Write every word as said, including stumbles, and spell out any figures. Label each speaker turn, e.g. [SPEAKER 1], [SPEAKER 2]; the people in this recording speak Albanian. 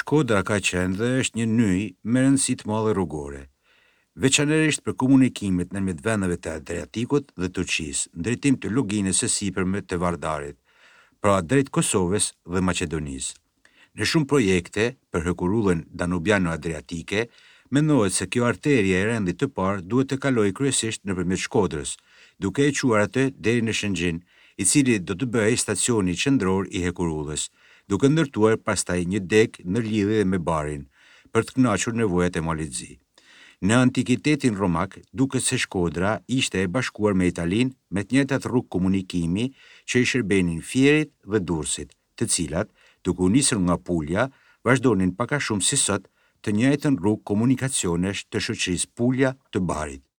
[SPEAKER 1] Shkodra ka qenë dhe është një nyj me rëndësi të madhe rrugore, veçanërisht për komunikimet ndërmjet vendeve të Adriatikut dhe Turqisë, në drejtim të luginës së sipërme të Vardarit, pra drejt Kosovës dhe Maqedonisë. Në shumë projekte për hekurullën Danubiano-Adriatike, mendohet se kjo arterie e rendit të parë duhet të kalojë kryesisht nëpërmjet Shkodrës, duke e quar atë deri në Shëngjin, i cili do të bëhej stacioni qendror i hekurullës, duke ndërtuar pastaj një deg në lidhje me barin, për të kënaqur nevojat e Malizi. Në antikitetin romak, duket se Shkodra ishte e bashkuar me Italinë me të njëjtat rrugë komunikimi që i shërbenin Fierit dhe Durrësit, të cilat, duke u nisur nga Pulja, vazhdonin pak a shumë si sot të njëjtën rrugë komunikacionesh të shoqërisë Pulja të Barit.